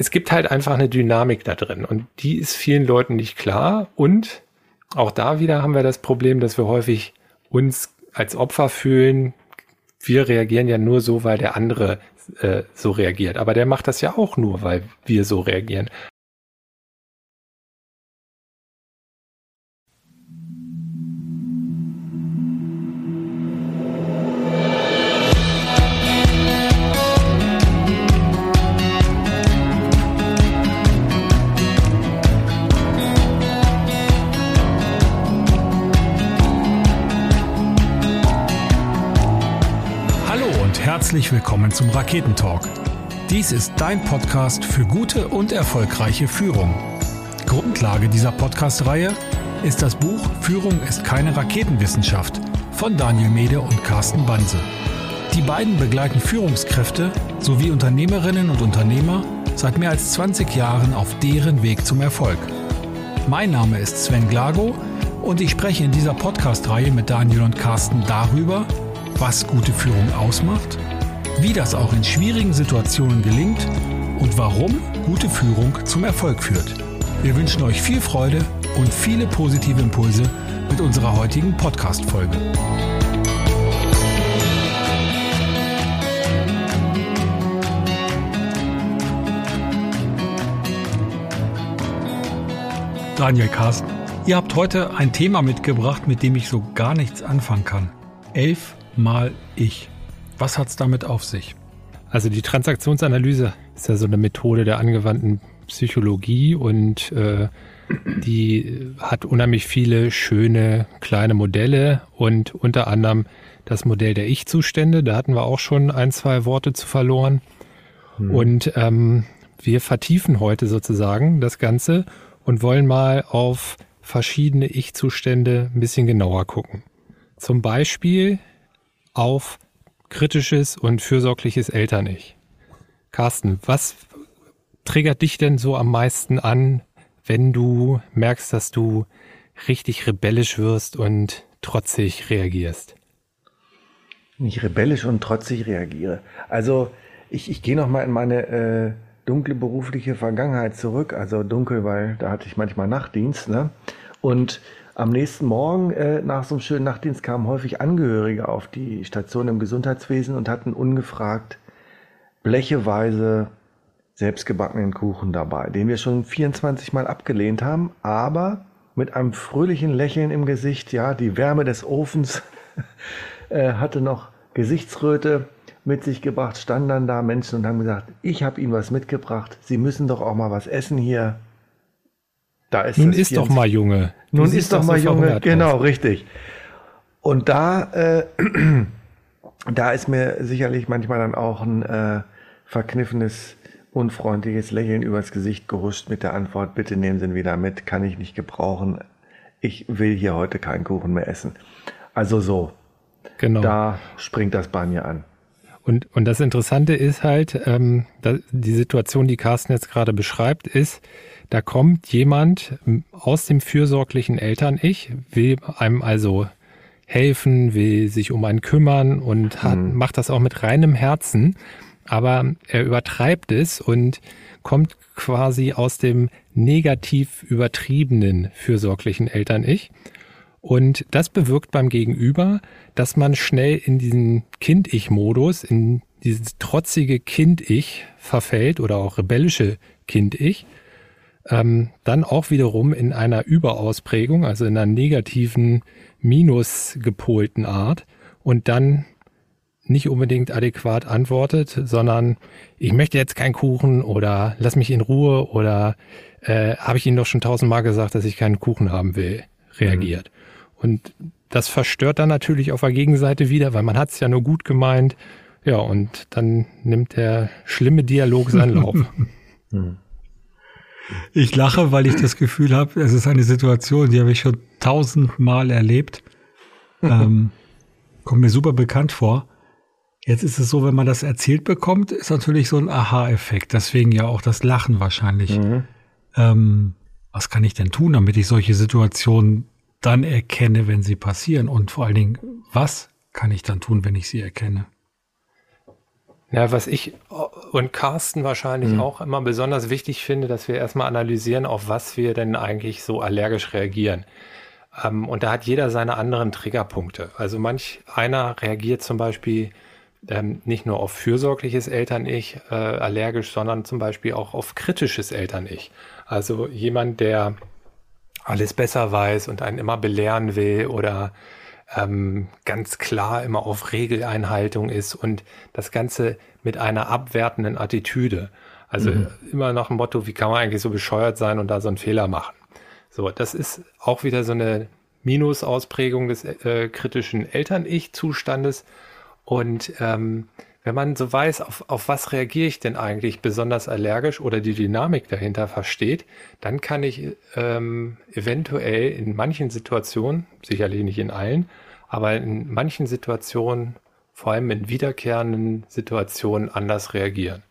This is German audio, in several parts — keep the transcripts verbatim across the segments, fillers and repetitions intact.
es gibt halt einfach eine Dynamik da drin und die ist vielen Leuten nicht klar. Und auch da wieder haben wir das Problem, dass wir häufig uns als Opfer fühlen. Wir reagieren ja nur so, weil der andere äh, so reagiert. Aber der macht das ja auch nur, weil wir so reagieren. Herzlich willkommen zum Raketentalk. Dies ist dein Podcast für gute und erfolgreiche Führung. Grundlage dieser Podcast-Reihe ist das Buch Führung ist keine Raketenwissenschaft von Daniel Mede und Carsten Banse. Die beiden begleiten Führungskräfte sowie Unternehmerinnen und Unternehmer seit mehr als zwanzig Jahren auf deren Weg zum Erfolg. Mein Name ist Sven Glago und ich spreche in dieser Podcast-Reihe mit Daniel und Carsten darüber, was gute Führung ausmacht, wie das auch in schwierigen Situationen gelingt und warum gute Führung zum Erfolg führt. Wir wünschen euch viel Freude und viele positive Impulse mit unserer heutigen Podcast-Folge. Daniel, Carsten, ihr habt heute ein Thema mitgebracht, mit dem ich so gar nichts anfangen kann. Elf mal ich. Was hat's damit auf sich? Also die Transaktionsanalyse ist ja so eine Methode der angewandten Psychologie und äh, die hat unheimlich viele schöne kleine Modelle und unter anderem das Modell der Ich-Zustände. Da hatten wir auch schon ein, zwei Worte zu verloren. Hm. Und ähm, wir vertiefen heute sozusagen das Ganze und wollen mal auf verschiedene Ich-Zustände ein bisschen genauer gucken. Zum Beispiel auf kritisches und fürsorgliches Eltern-Ich. Carsten, was triggert dich denn so am meisten an, wenn du merkst, dass du richtig rebellisch wirst und trotzig reagierst? Nicht rebellisch und trotzig reagiere. Also ich, ich gehe nochmal in meine äh, dunkle berufliche Vergangenheit zurück. Also dunkel, weil da hatte ich manchmal Nachtdienst, ne? Und am nächsten Morgen äh, nach so einem schönen Nachtdienst kamen häufig Angehörige auf die Station im Gesundheitswesen und hatten ungefragt blecheweise selbstgebackenen Kuchen dabei, den wir schon vierundzwanzig Mal abgelehnt haben, aber mit einem fröhlichen Lächeln im Gesicht, ja, die Wärme des Ofens äh, hatte noch Gesichtsröte mit sich gebracht, standen dann da Menschen und haben gesagt, ich habe Ihnen was mitgebracht, Sie müssen doch auch mal was essen hier. Da ist Nun ist doch mal Junge. Nun ist doch mal Junge, genau, richtig. Und da, äh, da ist mir sicherlich manchmal dann auch ein äh, verkniffenes, unfreundliches Lächeln übers Gesicht gehuscht mit der Antwort, bitte nehmen Sie ihn wieder mit, kann ich nicht gebrauchen. Ich will hier heute keinen Kuchen mehr essen. Also so, genau. Da springt das bei mir an. Und, und das Interessante ist halt, ähm, da, die Situation, die Carsten jetzt gerade beschreibt, ist, da kommt jemand aus dem fürsorglichen Eltern-Ich, will einem also helfen, will sich um einen kümmern und hat, mhm. macht das auch mit reinem Herzen, aber er übertreibt es und kommt quasi aus dem negativ übertriebenen fürsorglichen Eltern-Ich. Und das bewirkt beim Gegenüber, dass man schnell in diesen Kind-Ich-Modus, in dieses trotzige Kind-Ich verfällt oder auch rebellische Kind-Ich, ähm, dann auch wiederum in einer Überausprägung, also in einer negativen, minusgepolten Art und dann nicht unbedingt adäquat antwortet, sondern ich möchte jetzt keinen Kuchen oder lass mich in Ruhe oder äh, habe ich Ihnen doch schon tausendmal gesagt, dass ich keinen Kuchen haben will, reagiert. Mhm. Und das verstört dann natürlich auf der Gegenseite wieder, weil man hat es ja nur gut gemeint. Ja, und dann nimmt der schlimme Dialog seinen Lauf. Mhm. Ich lache, weil ich das Gefühl habe, es ist eine Situation, die habe ich schon tausendmal erlebt. ähm, kommt mir super bekannt vor. Jetzt ist es so, wenn man das erzählt bekommt, ist natürlich so ein Aha-Effekt. Deswegen ja auch das Lachen wahrscheinlich. Mhm. Ähm, was kann ich denn tun, damit ich solche Situationen dann erkenne, wenn sie passieren? Und vor allen Dingen, was kann ich dann tun, wenn ich sie erkenne? Ja, was ich und Carsten wahrscheinlich Mhm. auch immer besonders wichtig finde, dass wir erstmal analysieren, auf was wir denn eigentlich so allergisch reagieren. Ähm, und da hat jeder seine anderen Triggerpunkte. Also manch einer reagiert zum Beispiel ähm, nicht nur auf fürsorgliches Eltern-Ich äh, allergisch, sondern zum Beispiel auch auf kritisches Eltern-Ich. Also jemand, der alles besser weiß und einen immer belehren will oder ähm, ganz klar immer auf Regeleinhaltung ist und das Ganze mit einer abwertenden Attitüde. Also Mhm. immer nach dem Motto, wie kann man eigentlich so bescheuert sein und da so einen Fehler machen? So, das ist auch wieder so eine Minusausprägung des äh, kritischen Eltern-Ich-Zustandes. Und ähm, wenn man so weiß, auf, auf was reagiere ich denn eigentlich besonders allergisch oder die Dynamik dahinter versteht, dann kann ich ähm, eventuell in manchen Situationen, sicherlich nicht in allen, aber in manchen Situationen, vor allem in wiederkehrenden Situationen, anders reagieren.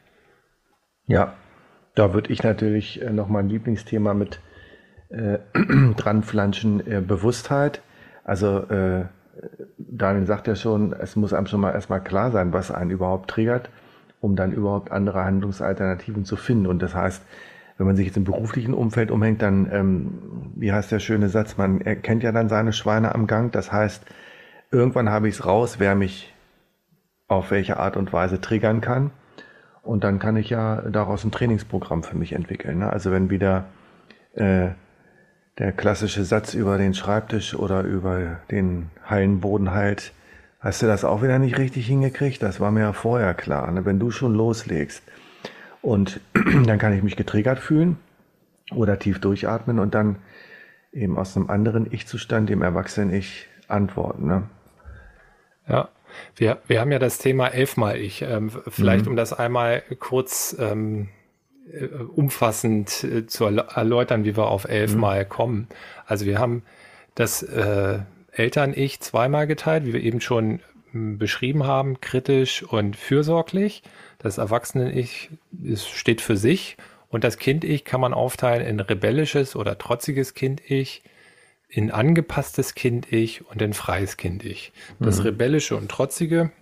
Ja, da würde ich natürlich äh, noch mein Lieblingsthema mit äh, dranflanschen, äh, Bewusstheit. Also äh, Daniel sagt ja schon, es muss einem schon mal erstmal klar sein, was einen überhaupt triggert, um dann überhaupt andere Handlungsalternativen zu finden. Und das heißt, wenn man sich jetzt im beruflichen Umfeld umhängt, dann, ähm, wie heißt der schöne Satz, man erkennt ja dann seine Schweine am Gang. Das heißt, irgendwann habe ich es raus, wer mich auf welche Art und Weise triggern kann. Und dann kann ich ja daraus ein Trainingsprogramm für mich entwickeln. Ne? Also wenn wieder äh, der klassische Satz über den Schreibtisch oder über den Hallenboden halt, hast du das auch wieder nicht richtig hingekriegt? Das war mir ja vorher klar. Ne? Wenn du schon loslegst und dann kann ich mich getriggert fühlen oder tief durchatmen und dann eben aus einem anderen Ich-Zustand, dem Erwachsenen-Ich, antworten. Ne? Ja, wir, wir haben ja das Thema elfmal-Ich. Ähm, vielleicht, Mhm. um das einmal kurz ähm, äh, umfassend äh, zu erl- erläutern, wie wir auf elfmal kommen. Also wir haben das äh, Eltern-Ich zweimal geteilt, wie wir eben schon m, beschrieben haben, kritisch und fürsorglich. Das Erwachsenen-Ich ist, steht für sich und das Kind-Ich kann man aufteilen in rebellisches oder trotziges Kind-Ich, in angepasstes Kind-Ich und in freies Kind-Ich. Das Mhm. rebellische und trotzige,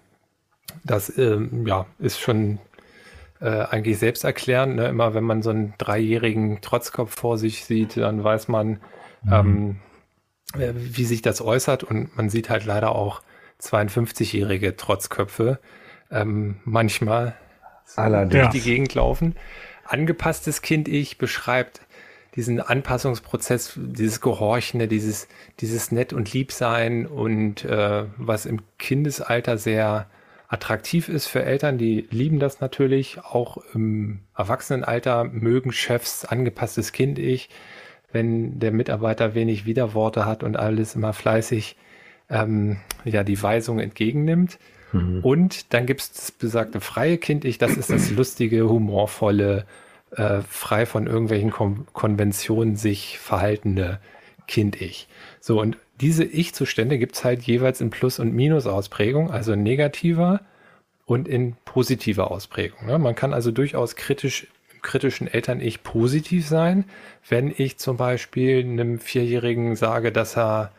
das ähm, ja, ist schon äh, eigentlich selbsterklärend. Ne? Immer wenn man so einen dreijährigen Trotzkopf vor sich sieht, dann weiß man, ähm, äh, wie sich das äußert. Und man sieht halt leider auch zweiundfünfzigjährige Trotzköpfe ähm, manchmal Allerdings. durch die Gegend laufen. Angepasstes Kind-Ich beschreibt diesen Anpassungsprozess, dieses Gehorchende, dieses, dieses Nett und Liebsein und äh, was im Kindesalter sehr attraktiv ist für Eltern, die lieben das natürlich. Auch im Erwachsenenalter mögen Chefs angepasstes Kind-Ich, wenn der Mitarbeiter wenig Widerworte hat und alles immer fleißig ähm, ja, die Weisung entgegennimmt. Mhm. Und dann gibt es das besagte freie Kind-Ich, das ist das lustige, humorvolle, äh, frei von irgendwelchen Kon Konventionen sich verhaltende Kind-Ich. So, und diese Ich-Zustände gibt es halt jeweils in Plus- und Minus-Ausprägung, also in negativer und in positiver Ausprägung. Ne? Man kann also durchaus kritisch, im kritischen Eltern-Ich positiv sein, wenn ich zum Beispiel einem Vierjährigen sage, dass er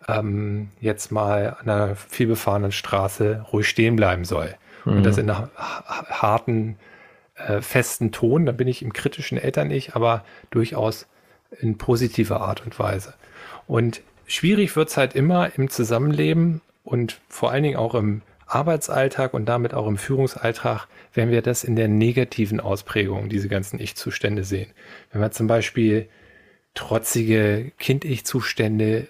ähm, jetzt mal an einer vielbefahrenen Straße ruhig stehen bleiben soll. Mhm. Und das in einer harten, äh, festen Ton, dann bin ich im kritischen Eltern-Ich, aber durchaus in positiver Art und Weise. Und schwierig wird es halt immer im Zusammenleben und vor allen Dingen auch im Arbeitsalltag und damit auch im Führungsalltag, wenn wir das in der negativen Ausprägung, diese ganzen Ich-Zustände sehen. Wenn wir zum Beispiel trotzige Kind-Ich-Zustände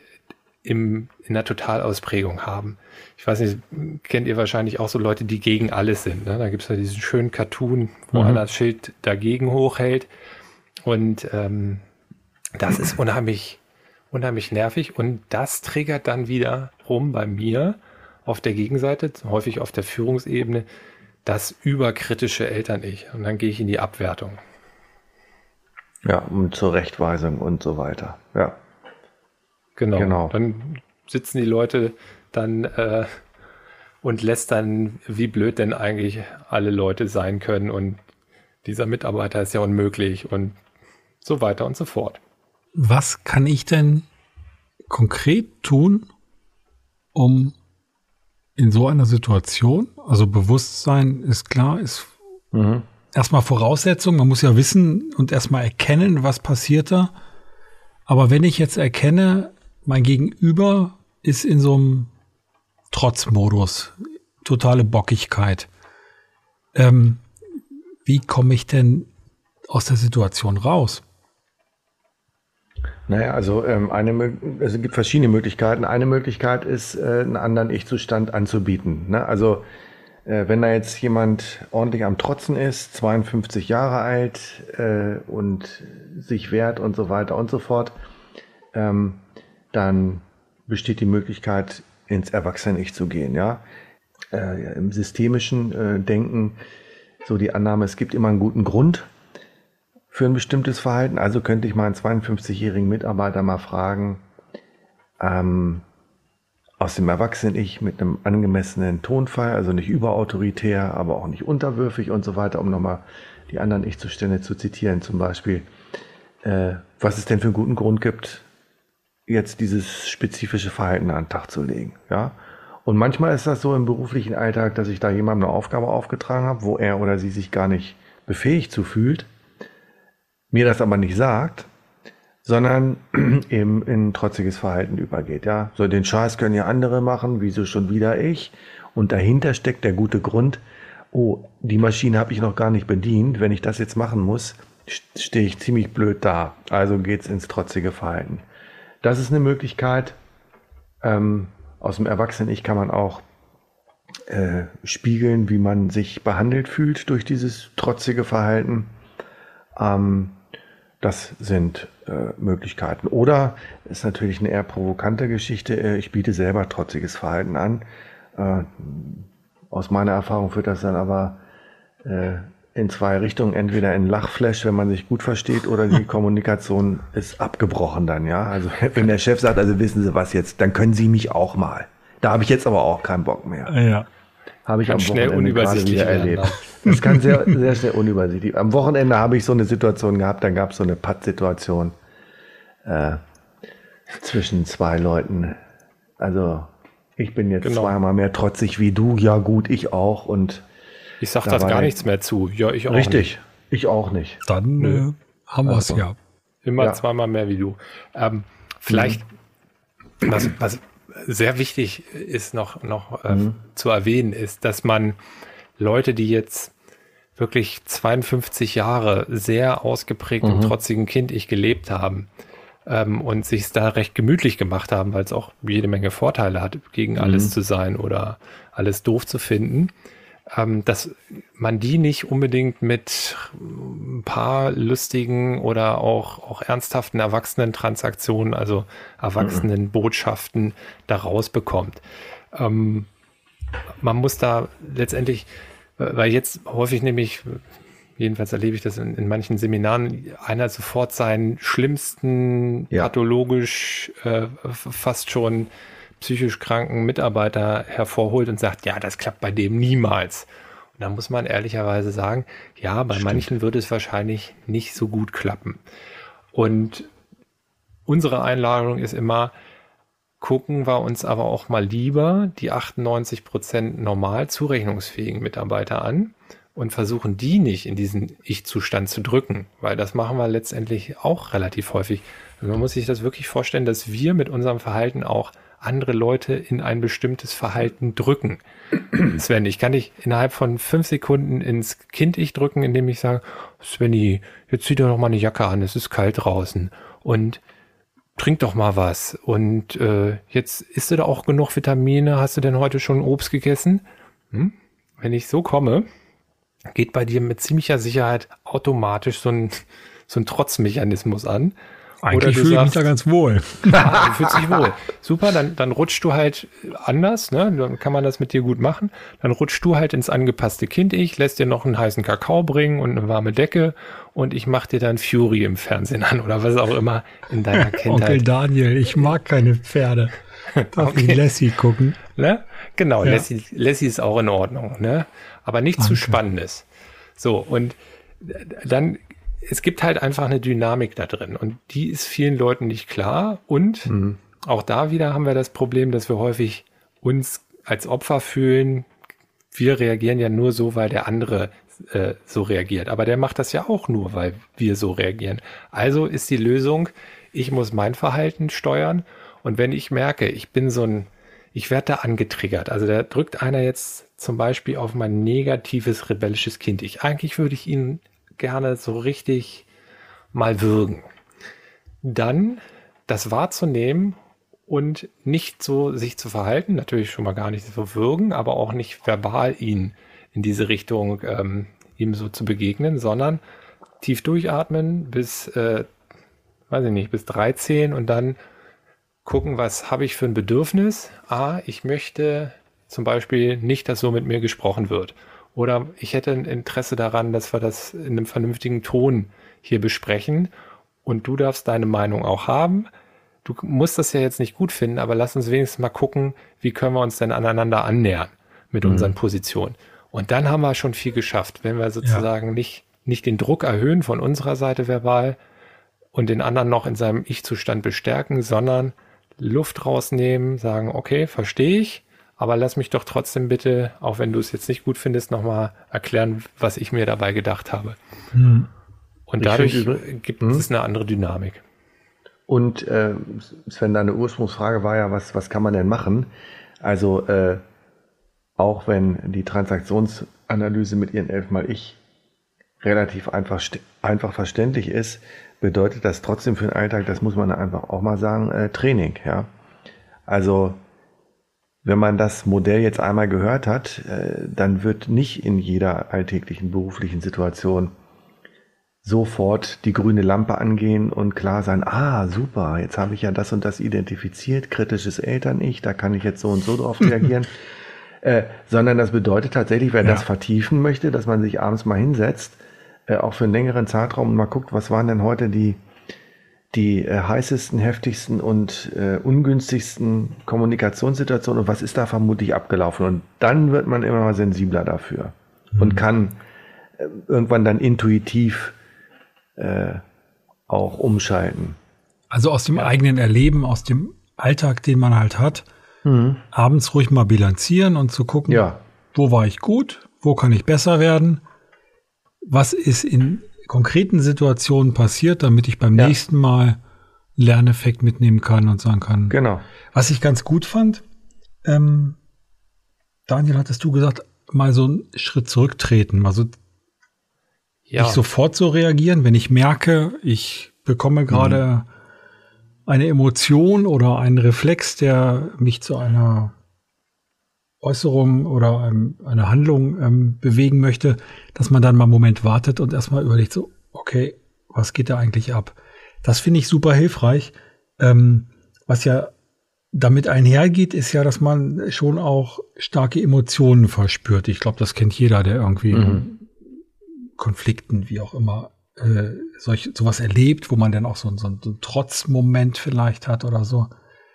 im, in der Totalausprägung haben. Ich weiß nicht, kennt ihr wahrscheinlich auch so Leute, die gegen alles sind. Ne? Da gibt es ja diesen schönen Cartoon, wo Mhm. einer das Schild dagegen hochhält. Und ähm, das ist unheimlich, unheimlich nervig. Und das triggert dann wieder rum bei mir auf der Gegenseite, häufig auf der Führungsebene, das überkritische Eltern-Ich. Und dann gehe ich in die Abwertung. Ja, und zur Rechtweisung und so weiter. Ja. Genau. Genau. Dann sitzen die Leute dann äh, und lästern, wie blöd denn eigentlich alle Leute sein können und dieser Mitarbeiter ist ja unmöglich und so weiter und so fort. Was kann ich denn konkret tun, um in so einer Situation, also Bewusstsein ist klar, ist mhm. erstmal Voraussetzung. Man muss ja wissen und erstmal erkennen, was passiert da. Aber wenn ich jetzt erkenne, mein Gegenüber ist in so einem Trotzmodus, totale Bockigkeit, ähm, wie komme ich denn aus der Situation raus? Naja, also ähm, eine, also es gibt verschiedene Möglichkeiten. Eine Möglichkeit ist, äh, einen anderen Ich-Zustand anzubieten. Ne? Also äh, wenn da jetzt jemand ordentlich am Trotzen ist, zweiundfünfzig Jahre alt äh, und sich wehrt und so weiter und so fort, ähm, dann besteht die Möglichkeit, ins Erwachsenen-Ich zu gehen. Ja? Äh, im systemischen äh, Denken so die Annahme, es gibt immer einen guten Grund für ein bestimmtes Verhalten. Also könnte ich meinen zweiundfünfzigjährigen Mitarbeiter mal fragen, ähm, aus dem Erwachsenen-Ich mit einem angemessenen Tonfall, also nicht überautoritär, aber auch nicht unterwürfig und so weiter, um nochmal die anderen Ich-Zustände zu zitieren, zum Beispiel, äh, was es denn für einen guten Grund gibt, jetzt dieses spezifische Verhalten an den Tag zu legen. Ja? Und manchmal ist das so im beruflichen Alltag, dass ich da jemandem eine Aufgabe aufgetragen habe, wo er oder sie sich gar nicht befähigt zu fühlt, mir das aber nicht sagt, sondern eben in trotziges Verhalten übergeht. Ja, so den Scheiß können ja andere machen, wieso schon wieder ich? Und dahinter steckt der gute Grund, oh, die Maschine habe ich noch gar nicht bedient, wenn ich das jetzt machen muss, stehe ich ziemlich blöd da. Also geht's ins trotzige Verhalten. Das ist eine Möglichkeit. Ähm, aus dem Erwachsenen-Ich kann man auch äh, spiegeln, wie man sich behandelt fühlt durch dieses trotzige Verhalten. Ähm, Das sind äh, Möglichkeiten. Oder ist natürlich eine eher provokante Geschichte. Äh, ich biete selber trotziges Verhalten an. Äh, aus meiner Erfahrung führt das dann aber äh, in zwei Richtungen. Entweder in Lachflash, wenn man sich gut versteht, oder die Kommunikation ist abgebrochen dann. Ja, also wenn der Chef sagt, also wissen Sie was jetzt, dann können Sie mich auch mal. Da habe ich jetzt aber auch keinen Bock mehr. Ja. Habe ich kann am schnell Wochenende gerade wieder erlebt. Das kann sehr, sehr schnell unübersichtlich. Am Wochenende habe ich so eine Situation gehabt, dann gab es so eine Pattsituation äh, zwischen zwei Leuten. Also ich bin jetzt genau. zweimal mehr trotzig wie du, ja gut, ich auch. Und ich sag das gar nichts mehr zu. Ja, ich auch richtig, nicht. ich auch nicht. Dann äh, haben wir es Also, ja. Immer Ja. zweimal mehr wie du. Ähm, vielleicht, mhm. was, was sehr wichtig ist noch, noch äh, Mhm. zu erwähnen, ist, dass man Leute, die jetzt wirklich zweiundfünfzig Jahre sehr ausgeprägt Mhm. im trotzigen Kind-Ich gelebt haben ähm, und sich es da recht gemütlich gemacht haben, weil es auch jede Menge Vorteile hat, gegen Mhm. alles zu sein oder alles doof zu finden, ähm, dass man die nicht unbedingt mit ein paar lustigen oder auch, auch ernsthaften Erwachsenen-Transaktionen, also Erwachsenen-Botschaften da rausbekommt. Ähm, man muss da letztendlich, weil jetzt häufig nämlich, jedenfalls erlebe ich das in, in manchen Seminaren, einer sofort seinen schlimmsten, Ja. pathologisch, äh, fast schon psychisch kranken Mitarbeiter hervorholt und sagt, ja, das klappt bei dem niemals. Und da muss man ehrlicherweise sagen, ja, bei Stimmt. manchen wird es wahrscheinlich nicht so gut klappen. Und unsere Einladung ist immer, gucken wir uns aber auch mal lieber die achtundneunzig Prozent normal zurechnungsfähigen Mitarbeiter an und versuchen die nicht in diesen Ich-Zustand zu drücken, weil das machen wir letztendlich auch relativ häufig. Also man muss sich das wirklich vorstellen, dass wir mit unserem Verhalten auch andere Leute in ein bestimmtes Verhalten drücken. Sven, ich kann dich innerhalb von fünf Sekunden ins Kind-Ich drücken, indem ich sage, Svenny, jetzt zieh dir doch mal eine Jacke an, es ist kalt draußen und trink doch mal was. Und äh, jetzt isst du da auch genug Vitamine, hast du denn heute schon Obst gegessen? Hm? Wenn ich so komme, geht bei dir mit ziemlicher Sicherheit automatisch so ein, so ein Trotzmechanismus an. Eigentlich du fühle ich mich sagst- da ganz wohl. Ja, du fühlst dich wohl. Super, dann, dann rutschst du halt anders, ne? Dann kann man das mit dir gut machen. Dann rutschst du halt ins angepasste Kind-Ich, lässt dir noch einen heißen Kakao bringen und eine warme Decke und ich mach dir dann Fury im Fernsehen an oder was auch immer in deiner Onkel Kindheit. Daniel, ich mag keine Pferde. Darf Okay. ich Lassie gucken? Ne? Genau, Ja. Lassie, Lassie ist auch in Ordnung, ne? Aber nichts zu Danke. Spannendes. So, und dann, es gibt halt einfach eine Dynamik da drin und die ist vielen Leuten nicht klar und Mhm. auch da wieder haben wir das Problem, dass wir häufig uns als Opfer fühlen, wir reagieren ja nur so, weil der andere äh, so reagiert. Aber der macht das ja auch nur, weil wir so reagieren. Also ist die Lösung, ich muss mein Verhalten steuern. Und wenn ich merke, ich bin so ein, ich werde da angetriggert. Also da drückt einer jetzt zum Beispiel auf mein negatives, rebellisches Kind. Ich, eigentlich würde ich ihn gerne so richtig mal würgen. Dann das wahrzunehmen und nicht so sich zu verhalten, natürlich schon mal gar nicht so würgen, aber auch nicht verbal ihn in diese Richtung ähm, ihm so zu begegnen, sondern tief durchatmen bis, äh, weiß ich nicht, bis dreizehn und dann gucken, was habe ich für ein Bedürfnis. Ah, ich möchte zum Beispiel nicht, dass so mit mir gesprochen wird. Oder ich hätte ein Interesse daran, dass wir das in einem vernünftigen Ton hier besprechen und du darfst deine Meinung auch haben. Du musst das ja jetzt nicht gut finden, aber lass uns wenigstens mal gucken, wie können wir uns denn aneinander annähern mit mhm. unseren Positionen. Und dann haben wir schon viel geschafft, wenn wir sozusagen ja. nicht, nicht den Druck erhöhen von unserer Seite verbal und den anderen noch in seinem Ich-Zustand bestärken, sondern Luft rausnehmen, sagen, okay, verstehe ich, aber lass mich doch trotzdem bitte, auch wenn du es jetzt nicht gut findest, nochmal erklären, was ich mir dabei gedacht habe. Mhm. Und dadurch find, gibt mhm. es eine andere Dynamik. Und äh, Sven, deine Ursprungsfrage war ja, was, was kann man denn machen? Also äh, auch wenn die Transaktionsanalyse mit ihren elfmal Ich relativ einfach, einfach verständlich ist, bedeutet das trotzdem für den Alltag, das muss man einfach auch mal sagen, äh, Training. Ja? Also wenn man das Modell jetzt einmal gehört hat, äh, dann wird nicht in jeder alltäglichen beruflichen Situation sofort die grüne Lampe angehen und klar sein, ah, super, jetzt habe ich ja das und das identifiziert, kritisches Eltern-Ich, da kann ich jetzt so und so drauf reagieren. äh, sondern das bedeutet tatsächlich, wer ja. das vertiefen möchte, dass man sich abends mal hinsetzt, äh, auch für einen längeren Zeitraum und mal guckt, was waren denn heute die, die äh, heißesten, heftigsten und äh, ungünstigsten Kommunikationssituationen und was ist da vermutlich abgelaufen. Und dann wird man immer mal sensibler dafür mhm. und kann äh, irgendwann dann intuitiv Äh, auch umschalten. Also aus dem ja. eigenen Erleben, aus dem Alltag, den man halt hat, mhm. abends ruhig mal bilanzieren und zu gucken, ja. wo war ich gut, wo kann ich besser werden, was ist in konkreten Situationen passiert, damit ich beim ja. nächsten Mal einen Lerneffekt mitnehmen kann und sagen kann. Genau. Was ich ganz gut fand, ähm, Daniel, hattest du gesagt, mal so einen Schritt zurücktreten, mal so Ja. nicht sofort so reagieren, wenn ich merke, ich bekomme gerade mhm. eine Emotion oder einen Reflex, der mich zu einer Äußerung oder einem, einer Handlung ähm, bewegen möchte, dass man dann mal einen Moment wartet und erstmal überlegt, so, okay, was geht da eigentlich ab? Das finde ich super hilfreich. Ähm, was ja damit einhergeht, ist ja, dass man schon auch starke Emotionen verspürt. Ich glaube, das kennt jeder, der irgendwie mhm. Konflikten, wie auch immer, äh, solch, sowas erlebt, wo man dann auch so, so, so einen Trotzmoment vielleicht hat oder so.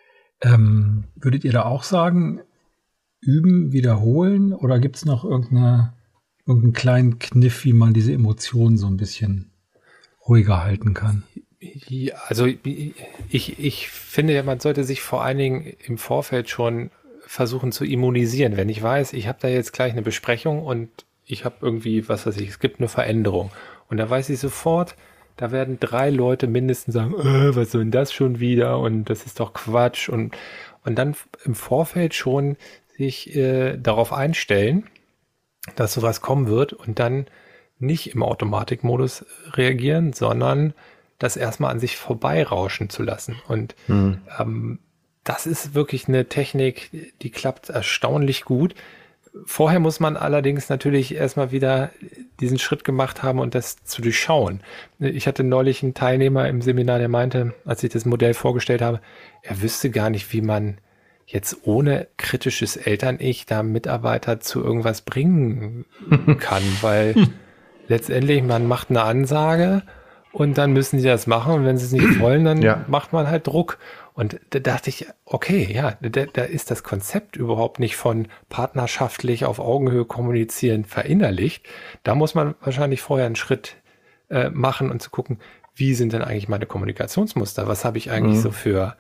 Ähm, würdet ihr da auch sagen, üben, wiederholen oder gibt es noch irgendeine, irgendeinen kleinen Kniff, wie man diese Emotionen so ein bisschen ruhiger halten kann? Ja, also ich, ich finde ja, man sollte sich vor allen Dingen im Vorfeld schon versuchen zu immunisieren. Wenn ich weiß, ich habe da jetzt gleich eine Besprechung und ich habe irgendwie, was weiß ich, es gibt eine Veränderung. Und da weiß ich sofort, da werden drei Leute mindestens sagen, äh, was soll denn das schon wieder? Und das ist doch Quatsch. Und, und dann im Vorfeld schon sich äh, darauf einstellen, dass sowas kommen wird und dann nicht im Automatikmodus reagieren, sondern das erstmal an sich vorbeirauschen zu lassen. Und mhm. ähm, das ist wirklich eine Technik, die klappt erstaunlich gut. Vorher muss man allerdings natürlich erstmal wieder diesen Schritt gemacht haben und das zu durchschauen. Ich hatte neulich einen Teilnehmer im Seminar, der meinte, als ich das Modell vorgestellt habe, er wüsste gar nicht, wie man jetzt ohne kritisches Eltern-Ich da Mitarbeiter zu irgendwas bringen kann, weil letztendlich man macht eine Ansage und dann müssen sie das machen und wenn sie es nicht wollen, dann ja. macht man halt Druck. Und da dachte ich, okay, ja, da, da ist das Konzept überhaupt nicht von partnerschaftlich auf Augenhöhe kommunizieren verinnerlicht. Da muss man wahrscheinlich vorher einen Schritt äh, machen und zu gucken, wie sind denn eigentlich meine Kommunikationsmuster? Was habe ich eigentlich mhm. so für,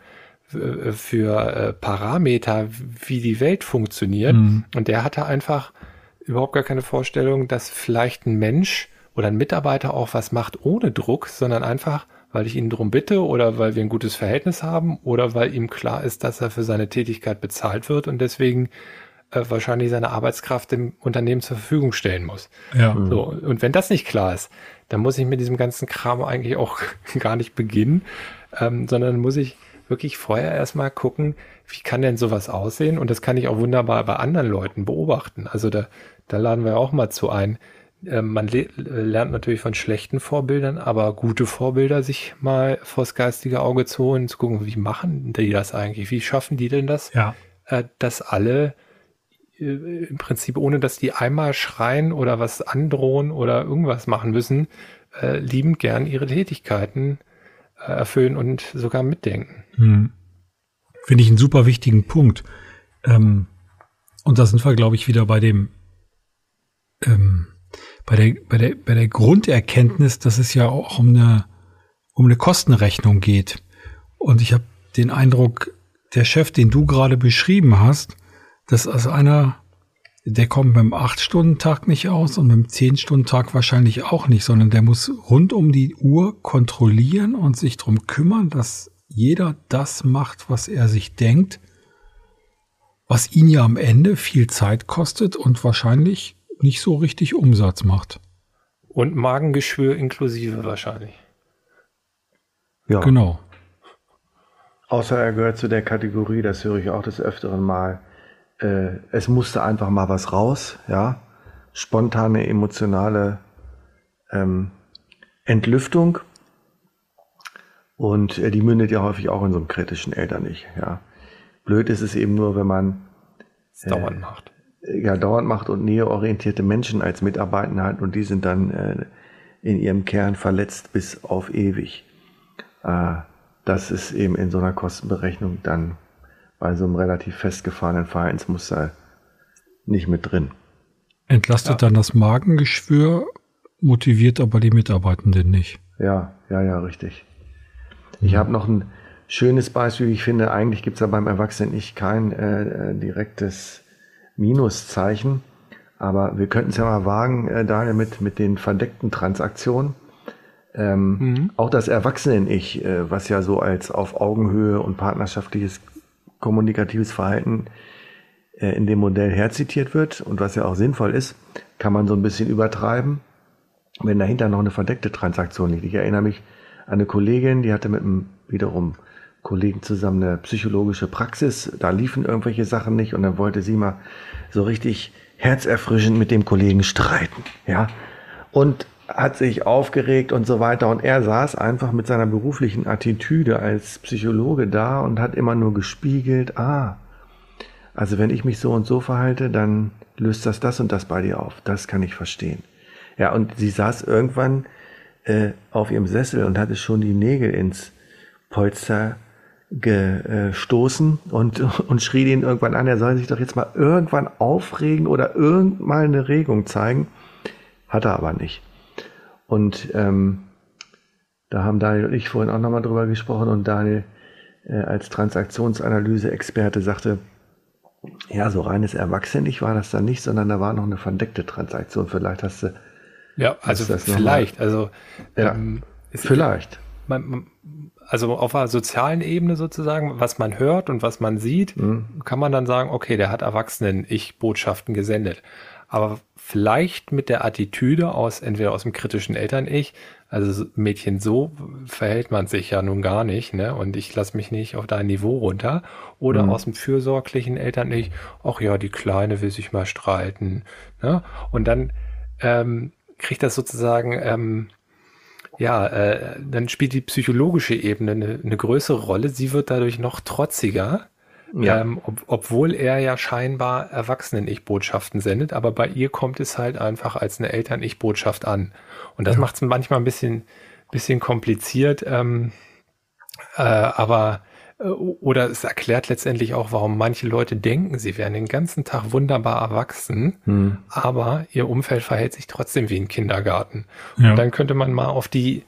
äh, für äh, Parameter, wie die Welt funktioniert. Mhm. Und der hatte einfach überhaupt gar keine Vorstellung, dass vielleicht ein Mensch oder ein Mitarbeiter auch was macht ohne Druck, sondern einfach, weil ich ihn darum bitte oder weil wir ein gutes Verhältnis haben oder weil ihm klar ist, dass er für seine Tätigkeit bezahlt wird und deswegen äh, wahrscheinlich seine Arbeitskraft dem Unternehmen zur Verfügung stellen muss. Ja. So, und wenn das nicht klar ist, dann muss ich mit diesem ganzen Kram eigentlich auch gar nicht beginnen, ähm, sondern muss ich wirklich vorher erstmal gucken, wie kann denn sowas aussehen? Und das kann ich auch wunderbar bei anderen Leuten beobachten. Also da, da laden wir auch mal zu ein. Man le- lernt natürlich von schlechten Vorbildern, aber gute Vorbilder sich mal vors geistige Auge zu holen, zu gucken, wie machen die das eigentlich? Wie schaffen die denn das? Ja. Äh, dass alle äh, im Prinzip, ohne dass die einmal schreien oder was androhen oder irgendwas machen müssen, äh, liebend gern ihre Tätigkeiten äh, erfüllen und sogar mitdenken. Hm. Finde ich einen super wichtigen Punkt. Ähm, und da sind wir, glaube ich, wieder bei dem ähm, Bei der, bei der, bei der Grunderkenntnis, dass es ja auch um eine, um eine Kostenrechnung geht. Und ich habe den Eindruck, der Chef, den du gerade beschrieben hast, dass als einer, der kommt beim acht-Stunden-Tag nicht aus und beim zehn-Stunden-Tag wahrscheinlich auch nicht, sondern der muss rund um die Uhr kontrollieren und sich drum kümmern, dass jeder das macht, was er sich denkt, was ihn ja am Ende viel Zeit kostet und wahrscheinlich nicht so richtig Umsatz macht. Und Magengeschwür inklusive wahrscheinlich. Ja. Genau. Außer er gehört zu der Kategorie, das höre ich auch des Öfteren mal, äh, es musste einfach mal was raus, ja. Spontane, emotionale ähm, Entlüftung. Und äh, die mündet ja häufig auch in so einem kritischen Eltern-Ich, ja. Blöd ist es eben nur, wenn man es dauernd macht. ja, dauernd macht und näheorientierte Menschen als Mitarbeiter hat und die sind dann äh, in ihrem Kern verletzt bis auf ewig. Äh, das ist eben in so einer Kostenberechnung dann bei so einem relativ festgefahrenen Verhaltensmuster nicht mit drin. Entlastet ja. Dann das Magengeschwür, motiviert aber die Mitarbeitenden nicht. Ja, ja, ja, richtig. Mhm. Ich habe noch ein schönes Beispiel, ich finde, eigentlich gibt es ja beim Erwachsenen-Ich kein äh, direktes Minuszeichen, aber wir könnten es ja mal wagen, äh, Daniel, mit, mit den verdeckten Transaktionen. Ähm, mhm. Auch das Erwachsenen-Ich, äh, was ja so als auf Augenhöhe und partnerschaftliches kommunikatives Verhalten äh, in dem Modell herzitiert wird und was ja auch sinnvoll ist, kann man so ein bisschen übertreiben, wenn dahinter noch eine verdeckte Transaktion liegt. Ich erinnere mich an eine Kollegin, die hatte mit einem wiederum Kollegen zusammen eine psychologische Praxis, da liefen irgendwelche Sachen nicht und dann wollte sie mal so richtig herzerfrischend mit dem Kollegen streiten, ja, und hat sich aufgeregt und so weiter und er saß einfach mit seiner beruflichen Attitüde als Psychologe da und hat immer nur gespiegelt, ah, also wenn ich mich so und so verhalte, dann löst das das und das bei dir auf, das kann ich verstehen. Ja, und sie saß irgendwann äh, auf ihrem Sessel und hatte schon die Nägel ins Polster gestoßen und, und schrie den irgendwann an, er soll sich doch jetzt mal irgendwann aufregen oder irgendwann eine Regung zeigen. Hat er aber nicht. Und ähm, da haben Daniel und ich vorhin auch nochmal drüber gesprochen und Daniel äh, als Transaktionsanalyse-Experte sagte, ja, so reines Erwachsenen-Ich war das dann nicht, sondern da war noch eine verdeckte Transaktion. Vielleicht hast du... Ja, also vielleicht. Also ja, ähm, vielleicht. Man, man, also auf einer sozialen Ebene sozusagen, was man hört und was man sieht, mhm. kann man dann sagen, okay, der hat Erwachsenen-Ich-Botschaften gesendet. Aber vielleicht mit der Attitüde aus, entweder aus dem kritischen Eltern-Ich, also Mädchen, so verhält man sich ja nun gar nicht, ne? Und ich lasse mich nicht auf dein Niveau runter. Oder mhm. aus dem fürsorglichen Eltern-Ich, ach ja, die Kleine will sich mal streiten, ne? Und dann ähm, kriegt das sozusagen... Ähm, Ja, äh, dann spielt die psychologische Ebene eine, eine größere Rolle. Sie wird dadurch noch trotziger, ja. ähm, ob, obwohl er ja scheinbar Erwachsenen-Ich-Botschaften sendet, aber bei ihr kommt es halt einfach als eine Eltern-Ich-Botschaft an. Und das ja. macht es manchmal ein bisschen, bisschen kompliziert, ähm, äh, aber oder es erklärt letztendlich auch, warum manche Leute denken, sie wären den ganzen Tag wunderbar erwachsen, hm. aber ihr Umfeld verhält sich trotzdem wie ein Kindergarten. Ja. Und dann könnte man mal auf die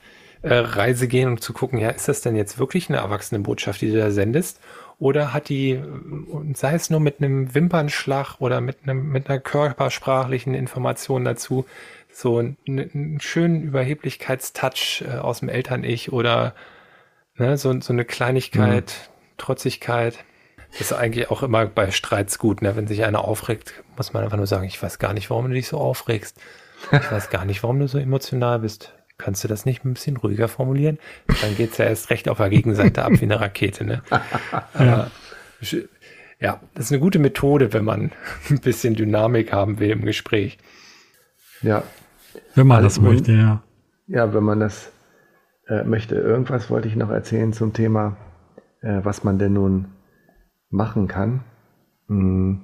äh, Reise gehen, um zu gucken, ja, ist das denn jetzt wirklich eine Erwachsenenbotschaft, die du da sendest? Oder hat die, sei es nur mit einem Wimpernschlag oder mit einem, mit einer körpersprachlichen Information dazu, so einen, einen schönen Überheblichkeitstouch äh, aus dem Eltern-Ich oder ne, so, so eine Kleinigkeit, mhm. Trotzigkeit. Das ist eigentlich auch immer bei Streits gut, ne? Wenn sich einer aufregt, muss man einfach nur sagen, ich weiß gar nicht, warum du dich so aufregst. Ich weiß gar nicht, warum du so emotional bist. Kannst du das nicht ein bisschen ruhiger formulieren? Dann geht's ja erst recht auf der Gegenseite ab wie eine Rakete, ne? Aber, ja, das ist eine gute Methode, wenn man ein bisschen Dynamik haben will im Gespräch. Ja. Wenn man das möchte, ja. Ja, wenn man das äh, möchte. Irgendwas wollte ich noch erzählen zum Thema, äh, was man denn nun machen kann. Hm.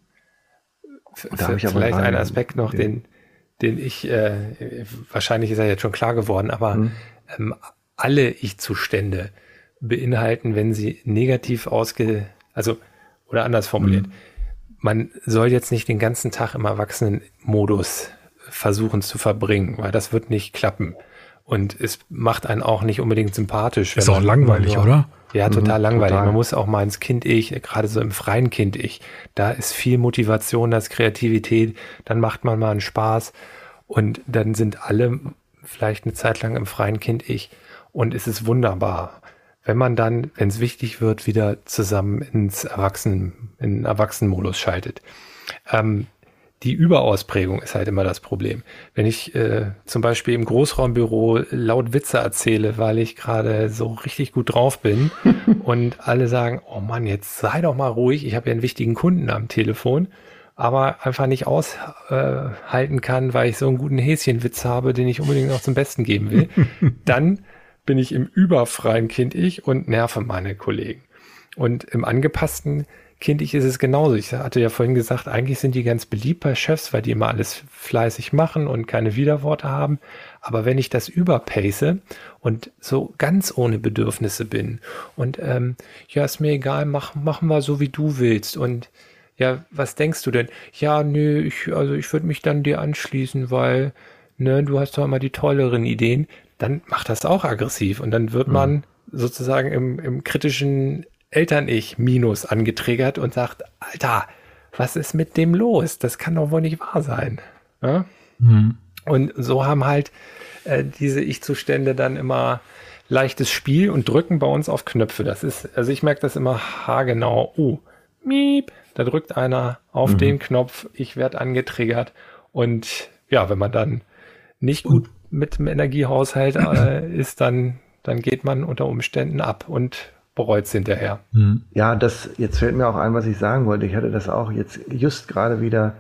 Da habe ich aber vielleicht einen Aspekt noch, den, den ich, äh, wahrscheinlich ist er jetzt schon klar geworden, aber hm. ähm, alle Ich-Zustände beinhalten, wenn sie negativ ausge, also, oder anders formuliert, hm. man soll jetzt nicht den ganzen Tag im Erwachsenenmodus versuchen zu verbringen, weil das wird nicht klappen. Und es macht einen auch nicht unbedingt sympathisch. Ist auch langweilig, oder? Ja, total mhm, langweilig. Total. Man muss auch mal ins Kind-Ich, gerade so im freien Kind-Ich, da ist viel Motivation, da ist Kreativität, dann macht man mal einen Spaß und dann sind alle vielleicht eine Zeit lang im freien Kind-Ich und es ist wunderbar, wenn man dann, wenn es wichtig wird, wieder zusammen ins Erwachsenen, in den Erwachsenenmodus schaltet. Ähm, Die Überausprägung ist halt immer das Problem. Wenn ich äh, zum Beispiel im Großraumbüro laut Witze erzähle, weil ich gerade so richtig gut drauf bin und alle sagen, oh Mann, jetzt sei doch mal ruhig, ich habe ja einen wichtigen Kunden am Telefon, aber einfach nicht aushalten äh, kann, weil ich so einen guten Häschenwitz habe, den ich unbedingt noch zum Besten geben will, dann bin ich im überfreien Kind-Ich und nerve meine Kollegen. Und im angepassten Kind-Ich ist es genauso. Ich hatte ja vorhin gesagt, eigentlich sind die ganz beliebt bei Chefs, weil die immer alles fleißig machen und keine Widerworte haben. Aber wenn ich das überpace und so ganz ohne Bedürfnisse bin und ähm, ja, ist mir egal, mach, machen wir so, wie du willst. Und ja, was denkst du denn? Ja, nö, ich, also ich würde mich dann dir anschließen, weil ne, du hast doch immer die tolleren Ideen. Dann macht das auch aggressiv und dann wird mhm. man sozusagen im, im kritischen Eltern-Ich minus angetriggert und sagt, Alter, was ist mit dem los? Das kann doch wohl nicht wahr sein. Ja? Mhm. Und so haben halt äh, diese Ich-Zustände dann immer leichtes Spiel und drücken bei uns auf Knöpfe. Das ist, also ich merke das immer haargenau. Oh, miep, da drückt einer auf mhm. den Knopf, ich werde angetriggert. Und ja, wenn man dann nicht gut mit dem Energiehaushalt äh, ist, dann, dann geht man unter Umständen ab und bereut es hinterher. Ja, das, jetzt fällt mir auch ein, was ich sagen wollte. Ich hatte das auch jetzt just gerade wieder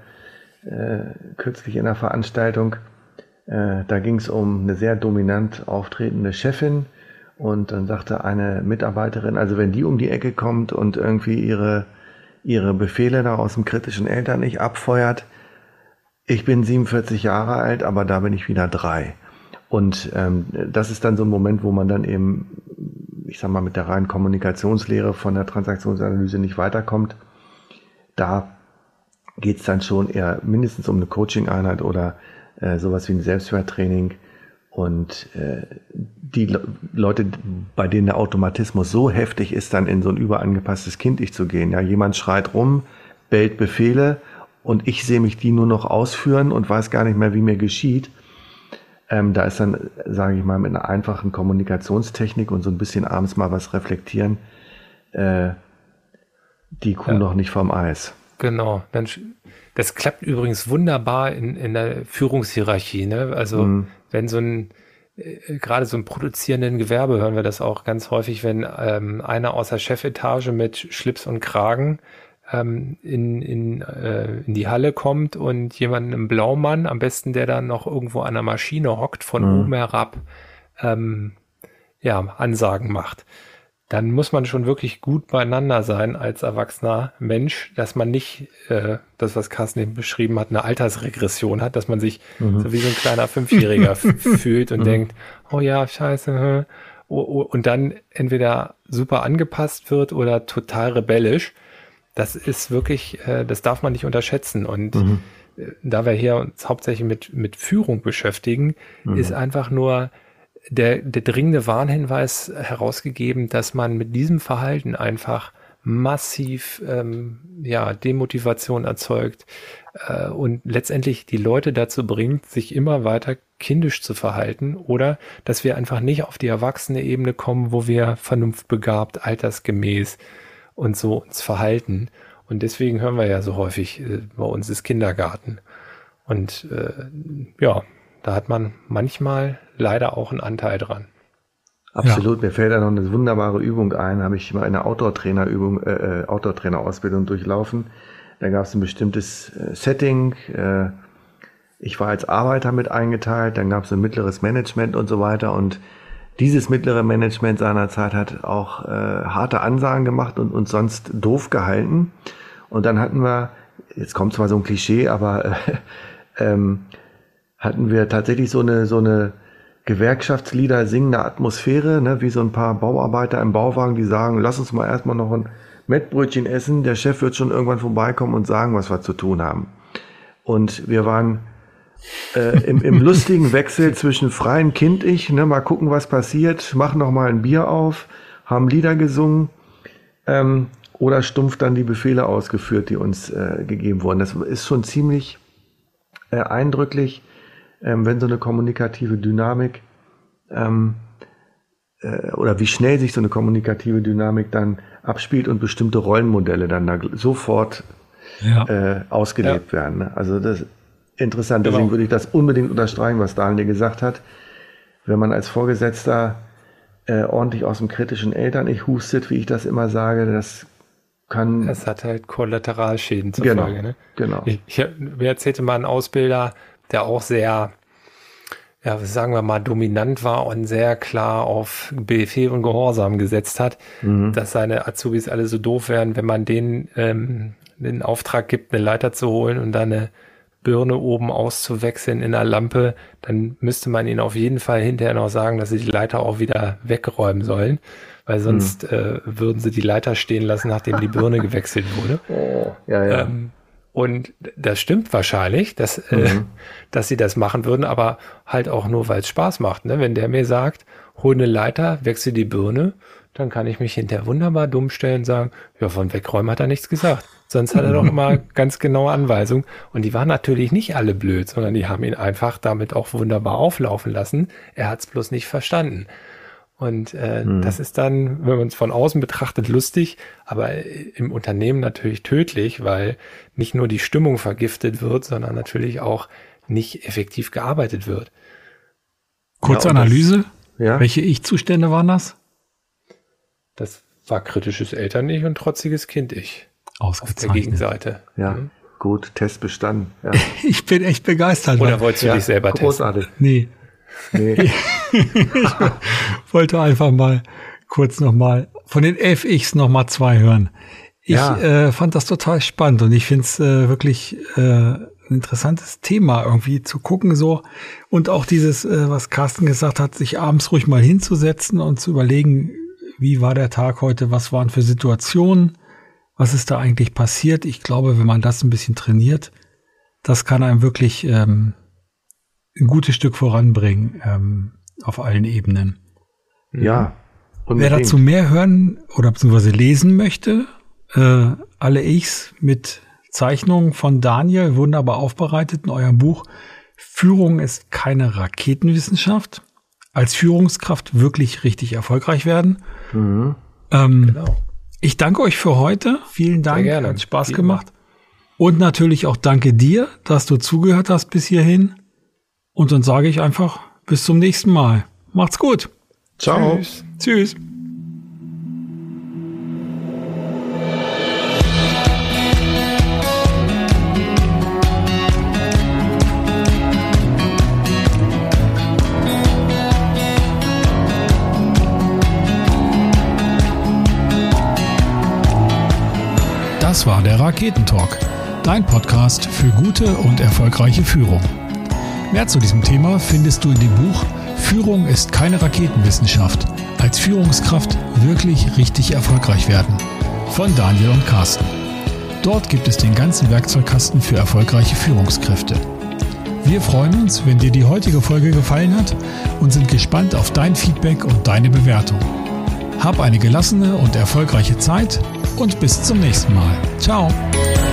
äh, kürzlich in einer Veranstaltung. Äh, da ging es um eine sehr dominant auftretende Chefin und dann sagte eine Mitarbeiterin, also wenn die um die Ecke kommt und irgendwie ihre, ihre Befehle da aus dem kritischen Eltern-Ich abfeuert, ich bin siebenundvierzig Jahre alt, aber da bin ich wieder drei. Und ähm, das ist dann so ein Moment, wo man dann eben, ich sag mal, mit der reinen Kommunikationslehre von der Transaktionsanalyse nicht weiterkommt. Da geht es dann schon eher mindestens um eine Coaching-Einheit oder äh, sowas wie ein Selbstwerttraining. Und äh, die Le- Leute, bei denen der Automatismus so heftig ist, dann in so ein überangepasstes Kind-Ich zu gehen. Ja, jemand schreit rum, bellt Befehle und ich sehe mich die nur noch ausführen und weiß gar nicht mehr, wie mir geschieht. Ähm, da ist dann, sage ich mal, mit einer einfachen Kommunikationstechnik und so ein bisschen abends mal was reflektieren, äh, die Kuh ja. noch nicht vom Eis. Genau. Das klappt übrigens wunderbar in, in der Führungshierarchie. Ne? Also mhm. wenn so ein, äh, gerade so im produzierenden Gewerbe hören wir das auch ganz häufig, wenn ähm, einer aus der Chefetage mit Schlips und Kragen ähm, in, in, äh, in die Halle kommt und jemanden im Blaumann, am besten der dann noch irgendwo an der Maschine hockt, von mhm. oben herab ähm, ja, Ansagen macht. Dann muss man schon wirklich gut beieinander sein als erwachsener Mensch, dass man nicht, äh, das was Carsten eben beschrieben hat, eine Altersregression hat, dass man sich mhm. so wie so ein kleiner Fünfjähriger f- fühlt und mhm. denkt, oh ja, scheiße, oh, oh, und dann entweder super angepasst wird oder total rebellisch. Das ist wirklich, äh, das darf man nicht unterschätzen. Und mhm. äh, da wir hier uns hauptsächlich mit, mit Führung beschäftigen, mhm. ist einfach nur der, der dringende Warnhinweis herausgegeben, dass man mit diesem Verhalten einfach massiv ähm, ja, Demotivation erzeugt äh, und letztendlich die Leute dazu bringt, sich immer weiter kindisch zu verhalten oder dass wir einfach nicht auf die erwachsene Ebene kommen, wo wir vernunftbegabt, altersgemäß und so uns verhalten. Und deswegen hören wir ja so häufig, äh, bei uns ist Kindergarten. Und äh, ja, da hat man manchmal leider auch einen Anteil dran. Absolut, ja. Mir fällt da noch eine wunderbare Übung ein, habe ich mal eine Outdoor-Trainer-Übung, äh, Outdoor-Trainer-Ausbildung durchlaufen. Da gab es ein bestimmtes äh, Setting. Äh, ich war als Arbeiter mit eingeteilt, dann gab es ein mittleres Management und so weiter. Und dieses mittlere Management seinerzeit hat auch äh, harte Ansagen gemacht und uns sonst doof gehalten. Und dann hatten wir, jetzt kommt zwar so ein Klischee, aber äh, ähm, hatten wir tatsächlich so eine so eine Gewerkschaftslieder singende Atmosphäre, ne, wie so ein paar Bauarbeiter im Bauwagen, die sagen, lass uns mal erstmal noch ein Mettbrötchen essen, der Chef wird schon irgendwann vorbeikommen und sagen, was wir zu tun haben. Und wir waren äh, im, im lustigen Wechsel zwischen freiem Kind-Ich, ne, mal gucken, was passiert, machen noch mal ein Bier auf, haben Lieder gesungen ähm, oder stumpf dann die Befehle ausgeführt, die uns äh, gegeben wurden. Das ist schon ziemlich äh, eindrücklich, Ähm, wenn so eine kommunikative Dynamik ähm, äh, oder wie schnell sich so eine kommunikative Dynamik dann abspielt und bestimmte Rollenmodelle dann da sofort ja. äh, ausgelebt ja. werden. Ne? Also das ist interessant. Deswegen genau. würde ich das unbedingt unterstreichen, was Daniel gesagt hat. Wenn man als Vorgesetzter äh, ordentlich aus dem kritischen Eltern-Ich hustet, wie ich das immer sage, das kann... Es hat halt Kollateralschäden zur genau, Folge. Ne? Genau. Ich, ich, mir erzählte mal ein Ausbilder, der auch sehr, ja, sagen wir mal, dominant war und sehr klar auf Befehl und Gehorsam gesetzt hat, mhm. dass seine Azubis alle so doof wären, wenn man denen ähm, den Auftrag gibt, eine Leiter zu holen und dann eine Birne oben auszuwechseln in einer Lampe, dann müsste man ihnen auf jeden Fall hinterher noch sagen, dass sie die Leiter auch wieder wegräumen sollen, weil sonst mhm. äh, würden sie die Leiter stehen lassen, nachdem die Birne gewechselt wurde. Oh, ja, ja. Ähm, Und das stimmt wahrscheinlich, dass, mhm. äh, dass sie das machen würden, aber halt auch nur, weil es Spaß macht. Ne? Wenn der mir sagt, hol eine Leiter, wechsel die Birne, dann kann ich mich hinterher wunderbar dumm stellen und sagen, ja, von wegräumen hat er nichts gesagt. Sonst hat er doch immer ganz genaue Anweisungen. Und die waren natürlich nicht alle blöd, sondern die haben ihn einfach damit auch wunderbar auflaufen lassen. Er hat es bloß nicht verstanden. Und äh, mhm. das ist dann, wenn man es von außen betrachtet, lustig, aber im Unternehmen natürlich tödlich, weil nicht nur die Stimmung vergiftet wird, sondern natürlich auch nicht effektiv gearbeitet wird. Kurze ja, Analyse. Das, ja? Welche Ich-Zustände waren das? Das war kritisches Eltern-Ich und trotziges Kind-Ich. Ausgezeichnet. Auf der Gegenseite. Ja, mhm. gut, Test bestanden. Ja. Ich bin echt begeistert. Oder wolltest du ja, dich selber großartig. testen? Nee. Nee. Ich wollte einfach mal kurz nochmal von den elf Ichs nochmal zwei hören. Ich ja. äh, fand das total spannend und ich finde es äh, wirklich äh, ein interessantes Thema irgendwie zu gucken so und auch dieses, äh, was Carsten gesagt hat, sich abends ruhig mal hinzusetzen und zu überlegen, wie war der Tag heute, was waren für Situationen, was ist da eigentlich passiert. Ich glaube, wenn man das ein bisschen trainiert, das kann einem wirklich ähm, ein gutes Stück voranbringen ähm, auf allen Ebenen. Ja. Wer dazu mehr hören oder beziehungsweise lesen möchte, äh, alle Ichs mit Zeichnungen von Daniel, wunderbar aufbereitet in eurem Buch Führung ist keine Raketenwissenschaft. Als Führungskraft wirklich richtig erfolgreich werden. Mhm. Ähm, genau. Ich danke euch für heute. Vielen Dank. Hat Spaß Vielen gemacht. Dank. Und natürlich auch danke dir, dass du zugehört hast bis hierhin. Und dann sage ich einfach bis zum nächsten Mal. Macht's gut. Ciao. Tschüss. Tschüss. Das war der Raketentalk, dein Podcast für gute und erfolgreiche Führung. Mehr zu diesem Thema findest du in dem Buch Führung ist keine Raketenwissenschaft. Als Führungskraft wirklich richtig erfolgreich werden von Daniel und Carsten. Dort gibt es den ganzen Werkzeugkasten für erfolgreiche Führungskräfte. Wir freuen uns, wenn dir die heutige Folge gefallen hat und sind gespannt auf dein Feedback und deine Bewertung. Hab eine gelassene und erfolgreiche Zeit und bis zum nächsten Mal. Ciao!